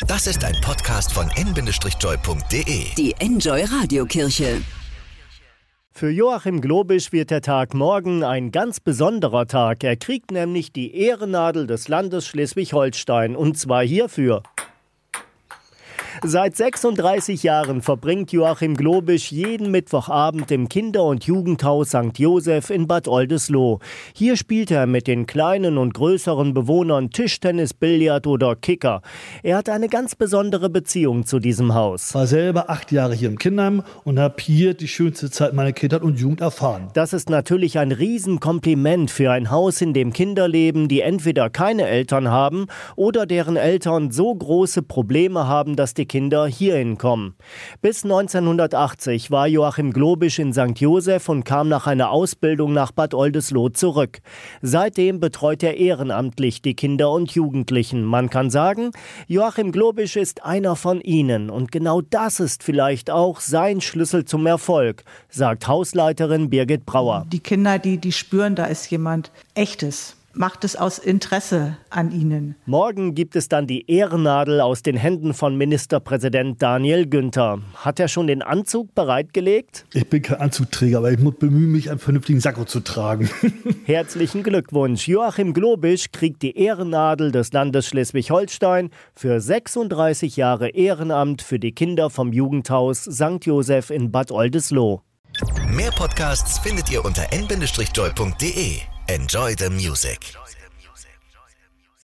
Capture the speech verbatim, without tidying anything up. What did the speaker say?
Das ist ein Podcast von en Bindestrich-joy punkt de. Die Enjoy Radiokirche. Für Joachim Globisch wird der Tag morgen ein ganz besonderer Tag. Er kriegt nämlich die Ehrennadel des Landes Schleswig-Holstein, und zwar hierfür. Seit sechsunddreißig Jahren verbringt Joachim Globisch jeden Mittwochabend im Kinder- und Jugendhaus Sankt Joseph in Bad Oldesloe. Hier spielt er mit den kleinen und größeren Bewohnern Tischtennis, Billard oder Kicker. Er hat eine ganz besondere Beziehung zu diesem Haus. Ich war selber acht Jahre hier im Kinderheim und habe hier die schönste Zeit meiner Kindheit und Jugend erfahren. Das ist natürlich ein Riesenkompliment für ein Haus, in dem Kinder leben, die entweder keine Eltern haben oder deren Eltern so große Probleme haben, dass die Kinder hierhin kommen. Bis neunzehnhundertachtzig war Joachim Globisch in Sankt Joseph und kam nach einer Ausbildung nach Bad Oldesloe zurück. Seitdem betreut er ehrenamtlich die Kinder und Jugendlichen. Man kann sagen, Joachim Globisch ist einer von ihnen, und genau das ist vielleicht auch sein Schlüssel zum Erfolg, sagt Hausleiterin Birgit Brauer. Die Kinder, die, die spüren, da ist jemand Echtes. Macht es aus Interesse an ihnen. Morgen gibt es dann die Ehrennadel aus den Händen von Ministerpräsident Daniel Günther. Hat er schon den Anzug bereitgelegt? Ich bin kein Anzugträger, aber ich muss bemühen, mich einen vernünftigen Sakko zu tragen. Herzlichen Glückwunsch. Joachim Globisch kriegt die Ehrennadel des Landes Schleswig-Holstein für sechsunddreißig Jahre Ehrenamt für die Kinder vom Jugendhaus Sankt Joseph in Bad Oldesloe. Mehr Podcasts findet ihr unter en Bindestrich-joy punkt de. Enjoy the music.